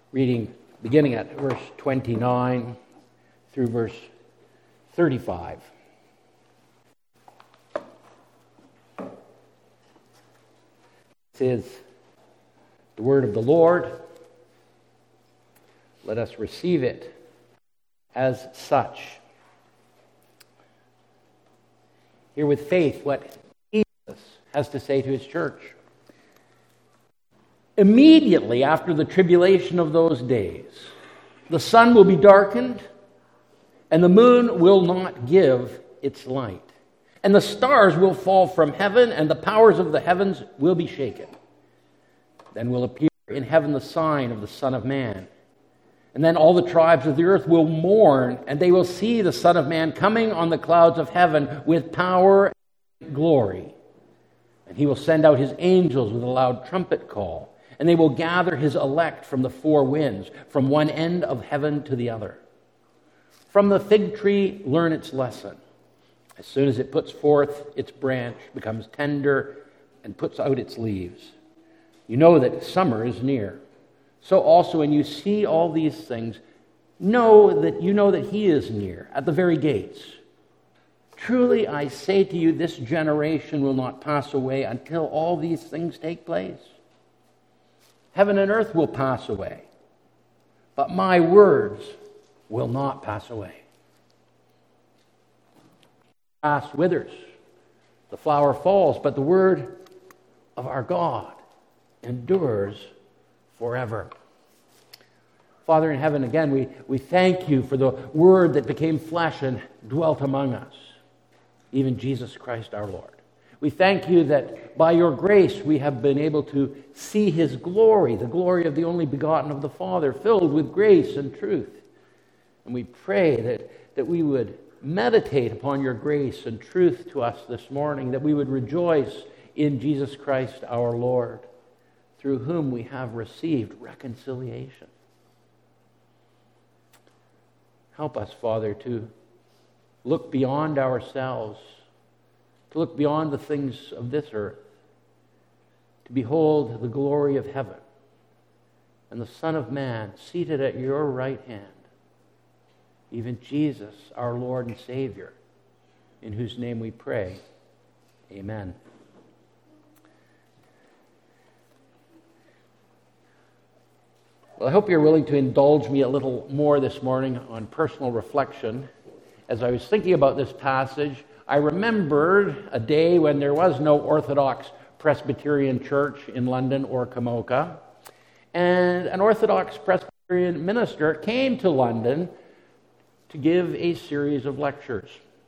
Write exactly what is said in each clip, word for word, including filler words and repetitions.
reading beginning at verse twenty-nine through verse thirty-five. This is the word of the Lord. Let us receive it as such. Hear with faith what Jesus has to say to his church. Immediately after the tribulation of those days, the sun will be darkened, and the moon will not give its light. And the stars will fall from heaven, and the powers of the heavens will be shaken. Then will appear in heaven the sign of the Son of Man. And then all the tribes of the earth will mourn, and they will see the Son of Man coming on the clouds of heaven with power and glory. And he will send out his angels with a loud trumpet call, and they will gather his elect from the four winds, from one end of heaven to the other. From the fig tree learn its lesson. As soon as it puts forth its branch, becomes tender, and puts out its leaves, you know that summer is near. So also when you see all these things, know that you know that he is near, at the very gates. Truly I say to you, this generation will not pass away until all these things take place. Heaven and earth will pass away, but my words will not pass away. The grass withers, the flower falls, but the word of our God endures forever. Father in heaven, again, we, we thank you for the word that became flesh and dwelt among us, even Jesus Christ our Lord. We thank you that by your grace we have been able to see his glory, the glory of the only begotten of the Father, filled with grace and truth. And we pray that, that we would meditate upon your grace and truth to us this morning, that we would rejoice in Jesus Christ our Lord, through whom we have received reconciliation. Help us, Father, to look beyond ourselves, to look beyond the things of this earth, to behold the glory of heaven and the Son of Man seated at your right hand, even Jesus, our Lord and Savior, in whose name we pray. Amen. Well, I hope you're willing to indulge me a little more this morning on personal reflection. As I was thinking about this passage, I remembered a day when there was no Orthodox Presbyterian church in London or Komoka, and an Orthodox Presbyterian minister came to London to give a series of lectures.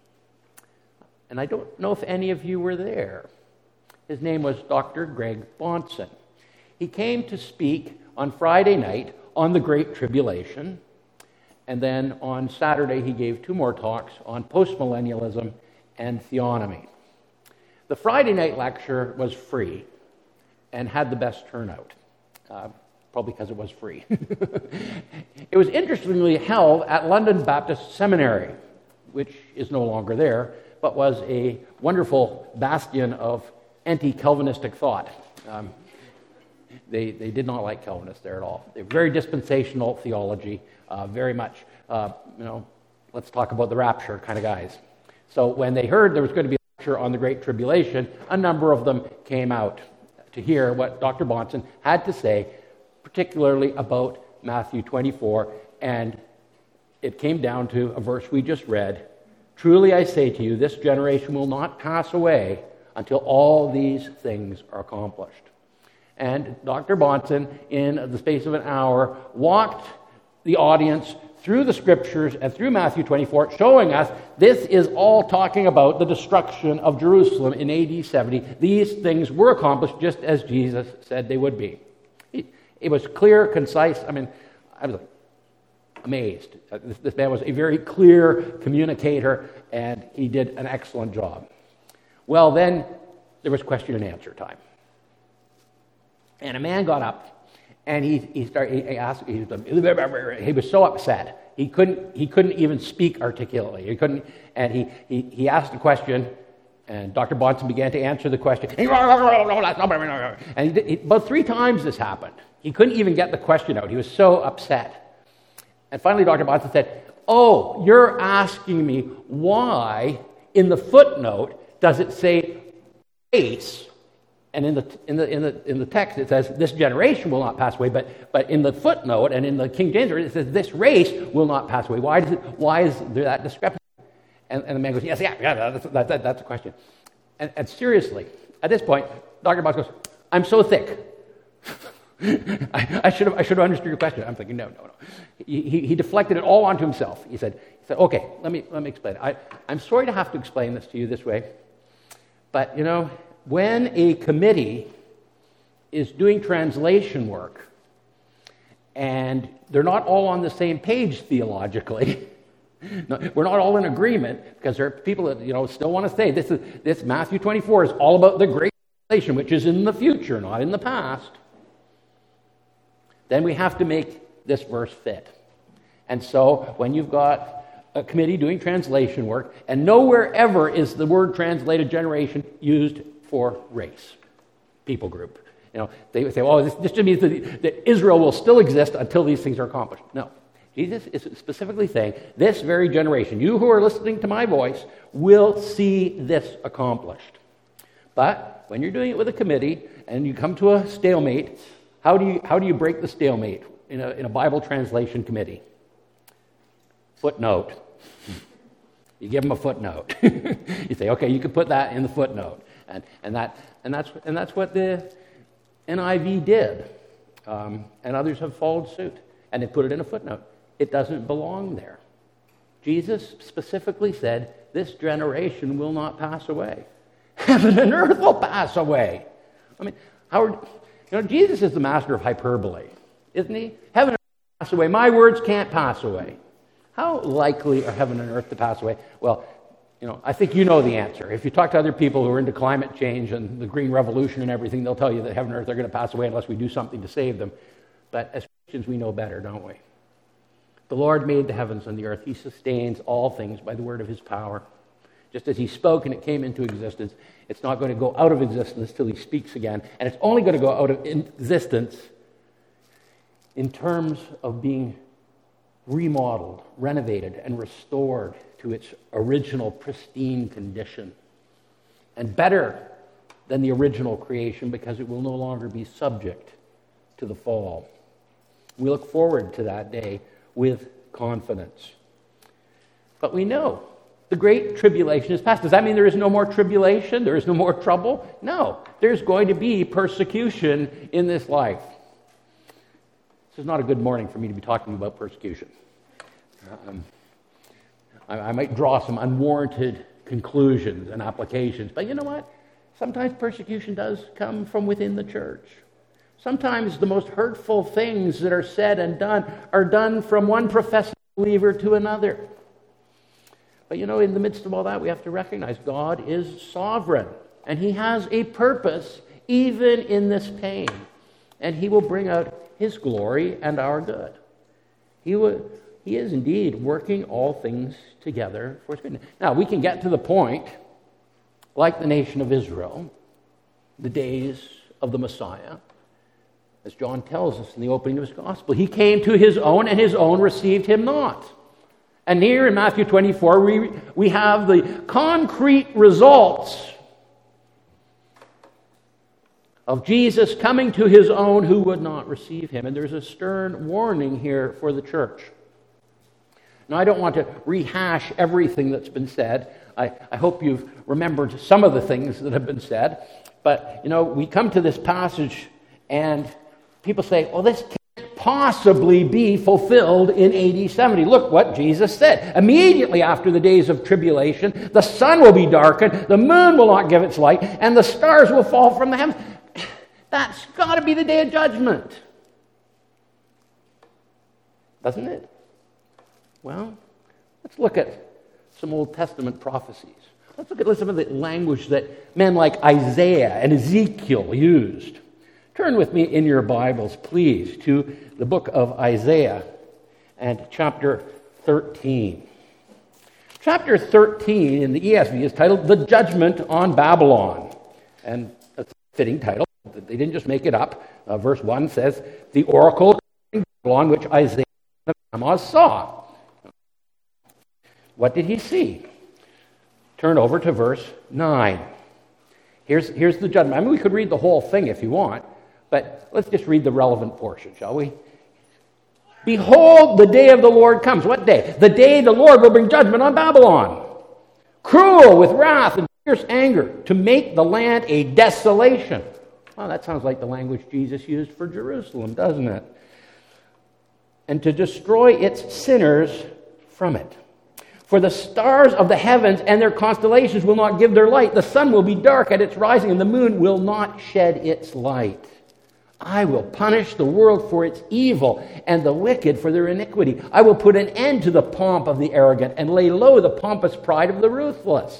And I don't know if any of you were there. His name was Doctor Greg Bahnsen. He came to speak on Friday night on the Great Tribulation, and then on Saturday he gave two more talks on postmillennialism and theonomy. The Friday night lecture was free and had the best turnout, uh, probably because it was free. It was interestingly held at London Baptist Seminary, which is no longer there, but was a wonderful bastion of anti-Calvinistic thought. Um, They, they did not like Calvinists there at all. They were very dispensational theology, uh, very much, uh, you know, let's talk about the rapture kind of guys. So when they heard there was going to be a lecture on the Great Tribulation, a number of them came out to hear what Doctor Bahnsen had to say, particularly about Matthew twenty-four, and it came down to a verse we just read. Truly I say to you, this generation will not pass away until all these things are accomplished. And Doctor Bahnsen, in the space of an hour, walked the audience through the Scriptures and through Matthew twenty-four, showing us this is all talking about the destruction of Jerusalem in A D seventy. These things were accomplished just as Jesus said they would be. It was clear, concise. I mean, I was amazed. This, this man was a very clear communicator, and he did an excellent job. Well, then there was question and answer time. And a man got up, and he he started. He asked. He was, he was so upset. He couldn't. He couldn't even speak articulately. He couldn't. And he he, he asked a question, and Doctor Bahnsen began to answer the question. And he, he, about three times this happened. He couldn't even get the question out. He was so upset. And finally, Doctor Bahnsen said, oh, you're asking me why in the footnote does it say race? And in the in the in the in the text it says this generation will not pass away, but but in the footnote and in the King James it says this race will not pass away. Why does it, why is there that discrepancy? And, and the man goes, yes, yeah, yeah, that's that, that, that's a question. And, and seriously, at this point, Doctor Bahnsen goes, I'm so thick. I, I should have I should have understood your question. I'm thinking, no, no, no. He, he, he deflected it all onto himself. He said, he said, okay, let me let me explain. I, I'm sorry to have to explain this to you this way, but you know, when a committee is doing translation work and they're not all on the same page theologically, no, we're not all in agreement because there are people that you know still want to say this is this Matthew twenty-four is all about the great tribulation, which is in the future, not in the past. Then we have to make this verse fit. And so when you've got a committee doing translation work, and nowhere ever is the word translated generation used for race, people group. You know, they would say, "Oh, this, this just means that, that Israel will still exist until these things are accomplished." No, Jesus is specifically saying, "This very generation, you who are listening to my voice, will see this accomplished." But when you're doing it with a committee and you come to a stalemate, how do you how do you break the stalemate in a in a Bible translation committee? Footnote. You give them a footnote. You say, "Okay, you can put that in the footnote." And, and that and that's and that's what the N I V did, um, and others have followed suit, and they put it in a footnote. It doesn't belong there. Jesus specifically said, "This generation will not pass away. Heaven and earth will pass away." I mean, Howard, you know, Jesus is the master of hyperbole, isn't he? Heaven and earth pass away. My words can't pass away. How likely are heaven and earth to pass away? Well, you know, I think you know the answer. If you talk to other people who are into climate change and the Green Revolution and everything, they'll tell you that heaven and earth are going to pass away unless we do something to save them. But as Christians, we know better, don't we? The Lord made the heavens and the earth. He sustains all things by the word of his power. Just as he spoke and it came into existence, it's not going to go out of existence till he speaks again. And it's only going to go out of existence in terms of being remodeled, renovated, and restored to its original pristine condition. And better than the original creation because it will no longer be subject to the fall. We look forward to that day with confidence. But we know the great tribulation is past. Does that mean there is no more tribulation? There is no more trouble? No. There's going to be persecution in this life. This is not a good morning for me to be talking about persecution. Um, I, I might draw some unwarranted conclusions and applications, but you know what? Sometimes persecution does come from within the church. Sometimes the most hurtful things that are said and done are done from one professing believer to another. But you know, in the midst of all that, we have to recognize God is sovereign, and he has a purpose even in this pain, and he will bring out his glory and our good. He will, he is indeed working all things together for his good. Now, we can get to the point, like the nation of Israel, the days of the Messiah, as John tells us in the opening of his gospel. He came to his own, and his own received him not. And here in Matthew twenty-four, we, we have the concrete results of Jesus coming to his own who would not receive him. And there's a stern warning here for the church. Now, I don't want to rehash everything that's been said. I, I hope you've remembered some of the things that have been said. But, you know, we come to this passage and people say, well, this can't possibly be fulfilled in A D seventy. Look what Jesus said. Immediately after the days of tribulation, the sun will be darkened, the moon will not give its light, and the stars will fall from the heavens. That's got to be the day of judgment. Doesn't it? Well, let's look at some Old Testament prophecies. Let's look at some of the language that men like Isaiah and Ezekiel used. Turn with me in your Bibles, please, to the book of Isaiah and chapter thirteen. Chapter thirteen in the E S V is titled The Judgment on Babylon. And that's a fitting title. They didn't just make it up. Uh, verse one says, the oracle on which Isaiah the Amoz saw. What did he see? Turn over to verse nine. Here's, here's the judgment. I mean, we could read the whole thing if you want, but let's just read the relevant portion, shall we? Behold, the day of the Lord comes. What day? The day the Lord will bring judgment on Babylon. Cruel with wrath and fierce anger, to make the land a desolation. Well, that sounds like the language Jesus used for Jerusalem, doesn't it? And to destroy its sinners from it. For the stars of the heavens and their constellations will not give their light. The sun will be dark at its rising, and the moon will not shed its light. I will punish the world for its evil and the wicked for their iniquity. I will put an end to the pomp of the arrogant and lay low the pompous pride of the ruthless.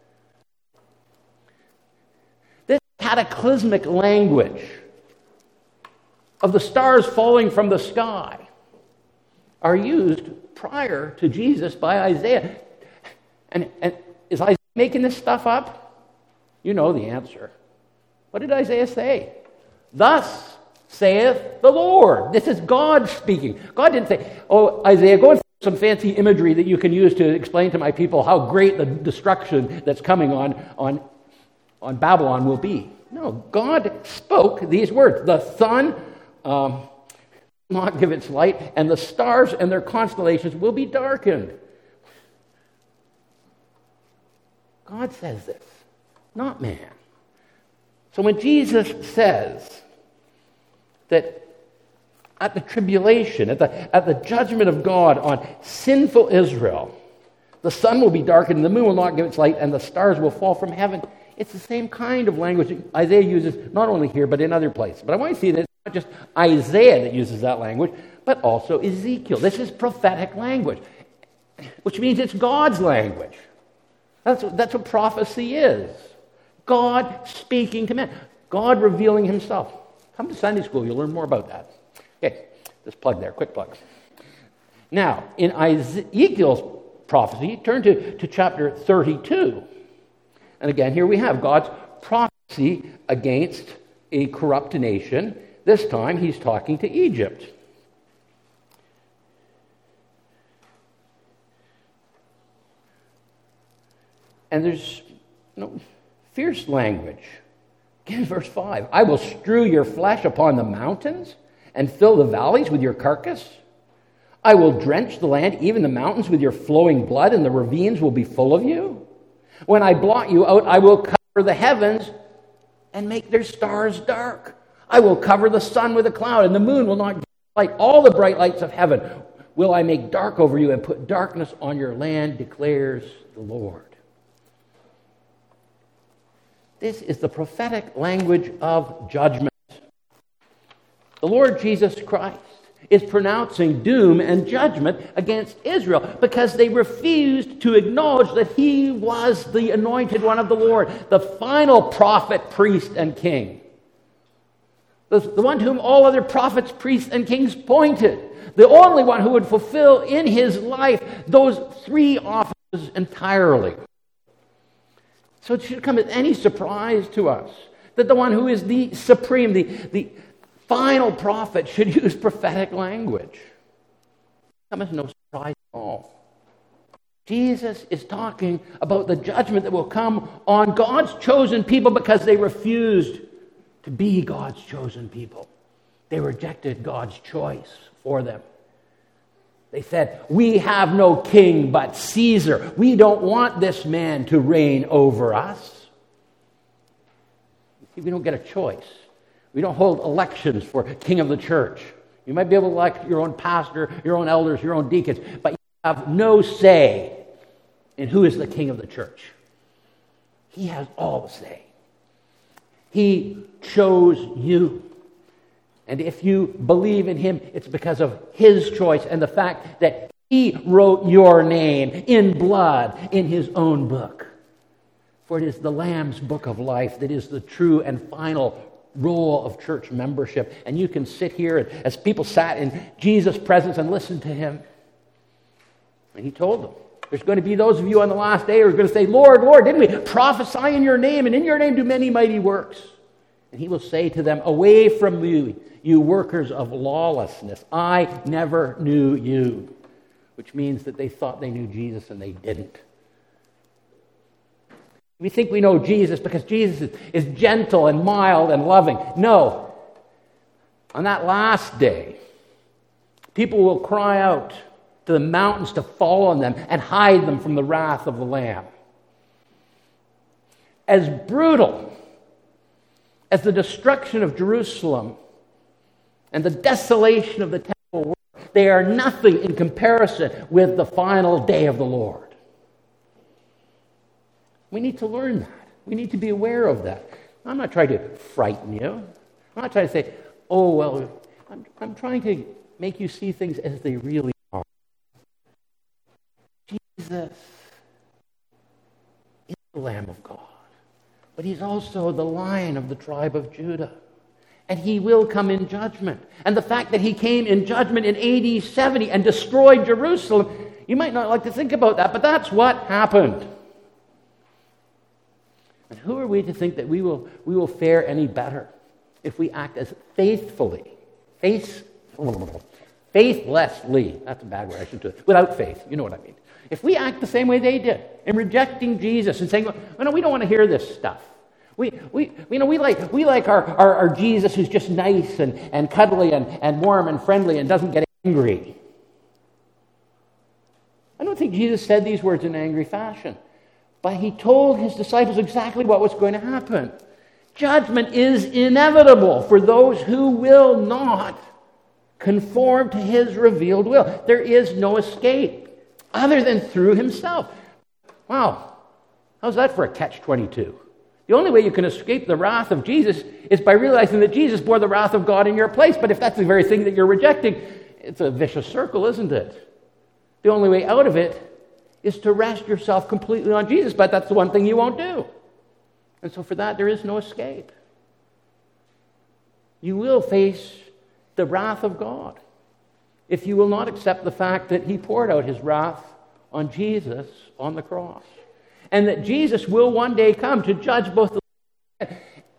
This cataclysmic language of the stars falling from the sky are used prior to Jesus by Isaiah. And, and is Isaiah making this stuff up? You know the answer. What did Isaiah say? Thus saith the Lord. This is God speaking. God didn't say, oh, Isaiah, go and find some fancy imagery that you can use to explain to my people how great the destruction that's coming on, on, on Babylon will be. No, God spoke these words. The sun um, will not give its light, and the stars and their constellations will be darkened. God says this, not man. So when Jesus says that at the tribulation, at the, at the judgment of God on sinful Israel, the sun will be darkened, the moon will not give its light, and the stars will fall from heaven, it's the same kind of language Isaiah uses not only here, but in other places. But I want you to see that it's not just Isaiah that uses that language, but also Ezekiel. This is prophetic language, which means it's God's language. That's, that's what prophecy is. God speaking to men. God revealing himself. Come to Sunday school, you'll learn more about that. Okay, just plug there, quick plugs. Now, in Ezekiel's prophecy, turn to, to chapter thirty-two. And again, here we have God's prophecy against a corrupt nation. This time, he's talking to Egypt. And there's no fierce language. Again, verse five. I will strew your flesh upon the mountains and fill the valleys with your carcass. I will drench the land, even the mountains, with your flowing blood, and the ravines will be full of you. When I blot you out, I will cover the heavens and make their stars dark. I will cover the sun with a cloud, and the moon will not give light. All the bright lights of heaven will I make dark over you and put darkness on your land, declares the Lord. This is the prophetic language of judgment. The Lord Jesus Christ is pronouncing doom and judgment against Israel because they refused to acknowledge that he was the anointed one of the Lord, the final prophet, priest, and king. The, the one to whom all other prophets, priests, and kings pointed. The only one who would fulfill in his life those three offices entirely. So it should come as any surprise to us that the one who is the supreme, the, the final prophet should use prophetic language. It comes as no surprise at all. Jesus is talking about the judgment that will come on God's chosen people because they refused to be God's chosen people. They rejected God's choice for them. They said, we have no king but Caesar. We don't want this man to reign over us. See, we don't get a choice. We don't hold elections for king of the church. You might be able to elect your own pastor, your own elders, your own deacons, but you have no say in who is the king of the church. He has all the say. He chose you. And if you believe in him, it's because of his choice and the fact that he wrote your name in blood in his own book. For it is the Lamb's book of life that is the true and final role of church membership. And you can sit here as people sat in Jesus' presence and listen to him. And he told them, there's going to be those of you on the last day who are going to say, Lord, Lord, didn't we prophesy in your name? And in your name do many mighty works. And he will say to them, away from you, you workers of lawlessness. I never knew you. Which means that they thought they knew Jesus and they didn't. We think we know Jesus because Jesus is gentle and mild and loving. No. On that last day, people will cry out to the mountains to fall on them and hide them from the wrath of the Lamb. As brutal as the destruction of Jerusalem and the desolation of the temple were, they are nothing in comparison with the final day of the Lord. We need to learn that. We need to be aware of that. I'm not trying to frighten you. I'm not trying to say, oh, well, I'm, I'm trying to make you see things as they really are. Jesus is the Lamb of God, but he's also the Lion of the tribe of Judah. And he will come in judgment. And the fact that he came in judgment in A D seventy and destroyed Jerusalem, you might not like to think about that, but that's what happened. And who are we to think that we will we will fare any better if we act as faithfully, faith, faithlessly, that's a bad word, I should do it, without faith, you know what I mean. If we act the same way they did, in rejecting Jesus and saying, well, no, we don't want to hear this stuff. We, we, you know, we like, we like our, our, our Jesus who's just nice and, and cuddly and, and warm and friendly and doesn't get angry. I don't think Jesus said these words in an angry fashion, but he told his disciples exactly what was going to happen. Judgment is inevitable for those who will not conform to his revealed will. There is no escape other than through himself. Wow, how's that for a catch twenty-two? The only way you can escape the wrath of Jesus is by realizing that Jesus bore the wrath of God in your place. But if that's the very thing that you're rejecting, it's a vicious circle, isn't it? The only way out of it is to rest yourself completely on Jesus, but that's the one thing you won't do. And so for that, there is no escape. You will face the wrath of God if you will not accept the fact that he poured out his wrath on Jesus on the cross. And that Jesus will one day come to judge both the...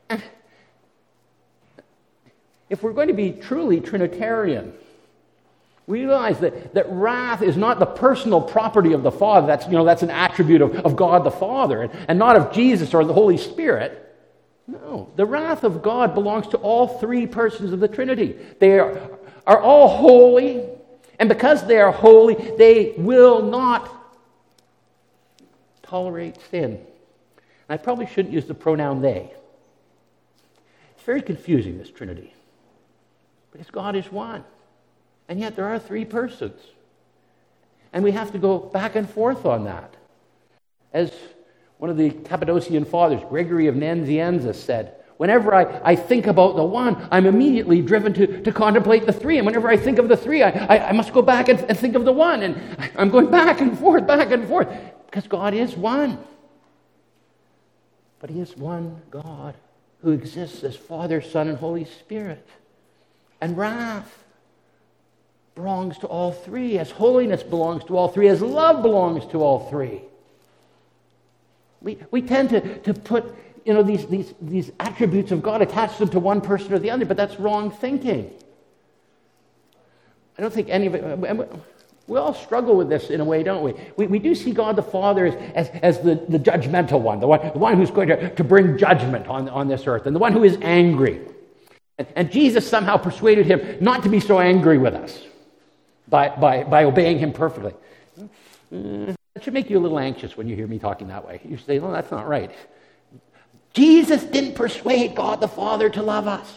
If we're going to be truly Trinitarian, we realize that, that wrath is not the personal property of the Father. That's, you know, that's an attribute of, of God the Father, and, and not of Jesus or the Holy Spirit. No, the wrath of God belongs to all three persons of the Trinity. They are, are all holy, and because they are holy, they will not tolerate sin. And I probably shouldn't use the pronoun they. It's very confusing, this Trinity, because God is one. And yet there are three persons. And we have to go back and forth on that. As one of the Cappadocian fathers, Gregory of Nazianzus, said, whenever I, I think about the one, I'm immediately driven to, to contemplate the three. And whenever I think of the three, I, I, I must go back and, and think of the one. And I'm going back and forth, back and forth. Because God is one. But he is one God who exists as Father, Son, and Holy Spirit. And wrath belongs to all three, as holiness belongs to all three, as love belongs to all three. We, we tend to, to put you know, these, these, these attributes of God, attach them to one person or the other, but that's wrong thinking. I don't think any of it... We all struggle with this in a way, don't we? We, we do see God the Father as, as, as the, the judgmental one, the one, the one who's going to, to bring judgment on, on this earth, and the one who is angry. And, and Jesus somehow persuaded him not to be so angry with us by, by, by obeying him perfectly. Uh, that should make you a little anxious when you hear me talking that way. You say, no, that's not right. Jesus didn't persuade God the Father to love us.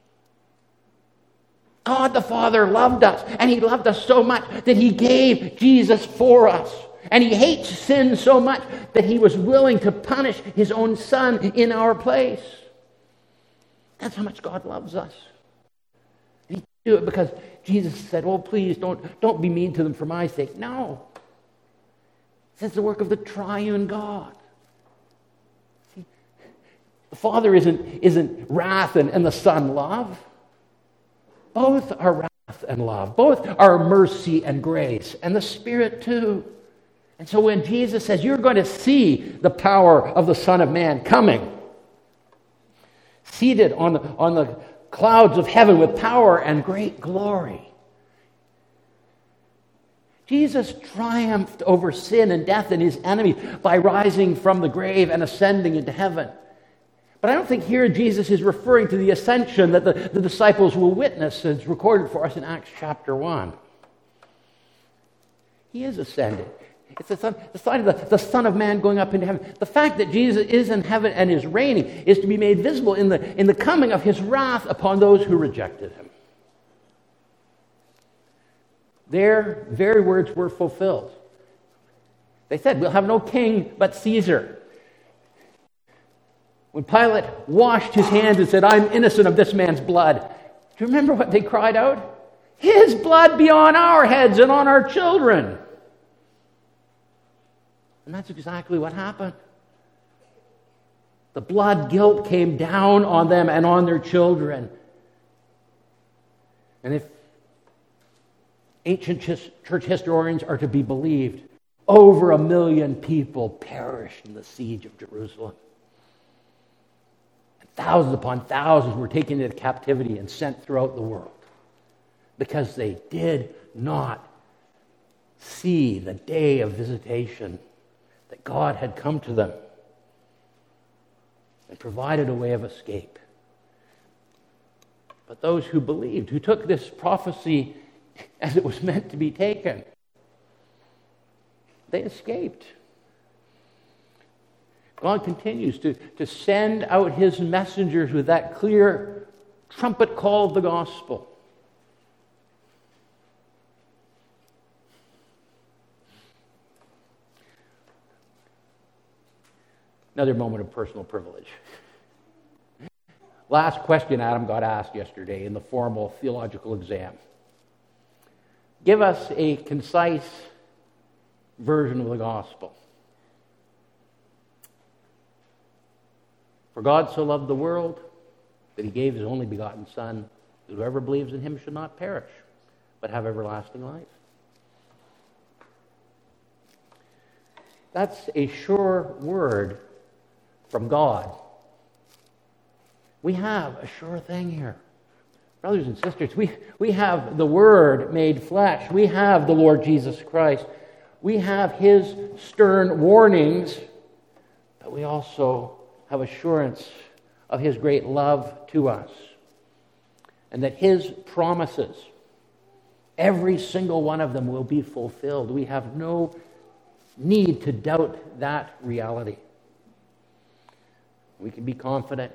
God the Father loved us, and he loved us so much that he gave Jesus for us. And he hates sin so much that he was willing to punish his own Son in our place. That's how much God loves us. And he didn't do it because Jesus said, oh, please, don't, don't be mean to them for my sake. No. It's the work of the triune God. See, the Father isn't, isn't wrath and, and the Son love. Both are wrath and love. Both are mercy and grace. And the Spirit too. And so when Jesus says, you're going to see the power of the Son of Man coming, seated on the, on the clouds of heaven with power and great glory. Jesus triumphed over sin and death and his enemies by rising from the grave and ascending into heaven. But I don't think here Jesus is referring to the ascension that the, the disciples will witness, as recorded for us in Acts chapter one. He is ascended. It's the, son, the sign of the, the Son of Man going up into heaven. The fact that Jesus is in heaven and is reigning is to be made visible in the, in the coming of his wrath upon those who rejected him. Their very words were fulfilled. They said, we'll have no king but Caesar. When Pilate washed his hands and said, I'm innocent of this man's blood, do you remember what they cried out? His blood be on our heads and on our children. And that's exactly what happened. The blood guilt came down on them and on their children. And if ancient church historians are to be believed, over a million people perished in the siege of Jerusalem. And thousands upon thousands were taken into captivity and sent throughout the world because they did not see the day of visitation that God had come to them and provided a way of escape. But those who believed, who took this prophecy as it was meant to be taken, they escaped. God continues to, to send out his messengers with that clear trumpet call of the gospel. Another moment of personal privilege. Last question Adam got asked yesterday in the formal theological exam. Give us a concise version of the gospel. For God so loved the world that he gave his only begotten Son, that whoever believes in him should not perish, but have everlasting life. That's a sure word from God. We have a sure thing here. Brothers and sisters, we, we have the Word made flesh. We have the Lord Jesus Christ. We have his stern warnings, but we also have assurance of his great love to us. And that his promises, every single one of them, will be fulfilled. We have no need to doubt that reality. We can be confident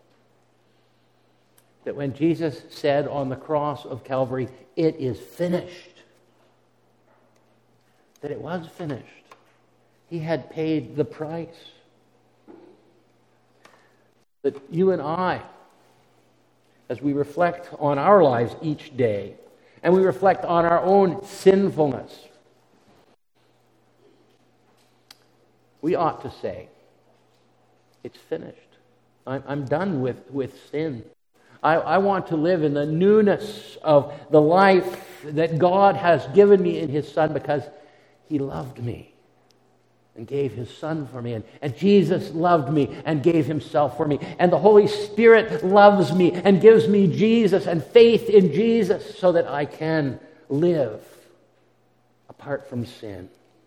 that when Jesus said on the cross of Calvary, it is finished, that it was finished. He had paid the price. That you and I, as we reflect on our lives each day, and we reflect on our own sinfulness, we ought to say, it's finished. I'm, I'm done with, with sin. I, I want to live in the newness of the life that God has given me in his Son because he loved me and gave his Son for me. And, and Jesus loved me and gave himself for me. And the Holy Spirit loves me and gives me Jesus and faith in Jesus so that I can live apart from sin.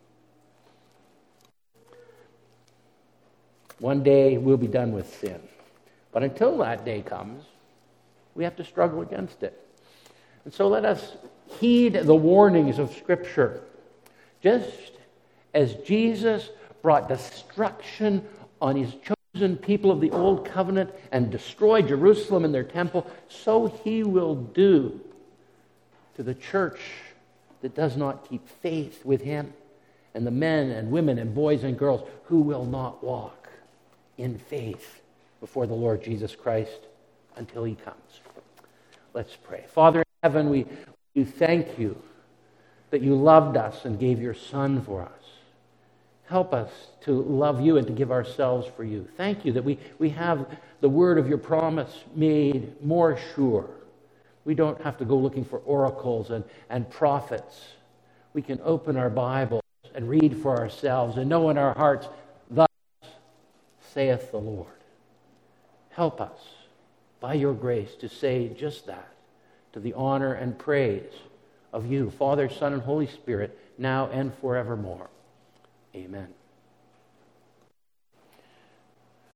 One day we'll be done with sin. But until that day comes, we have to struggle against it. And so let us heed the warnings of Scripture. Just as Jesus brought destruction on his chosen people of the Old Covenant and destroyed Jerusalem and their temple, so he will do to the church that does not keep faith with him, and the men and women and boys and girls who will not walk in faith before the Lord Jesus Christ until he comes. Let's pray. Father in heaven, we, we thank you that you loved us and gave your Son for us. Help us to love you and to give ourselves for you. Thank you that we, we have the word of your promise made more sure. We don't have to go looking for oracles and, and prophets. We can open our Bibles and read for ourselves and know in our hearts, thus saith the Lord. Help us by your grace, to say just that, to the honor and praise of you, Father, Son, and Holy Spirit, now and forevermore. Amen.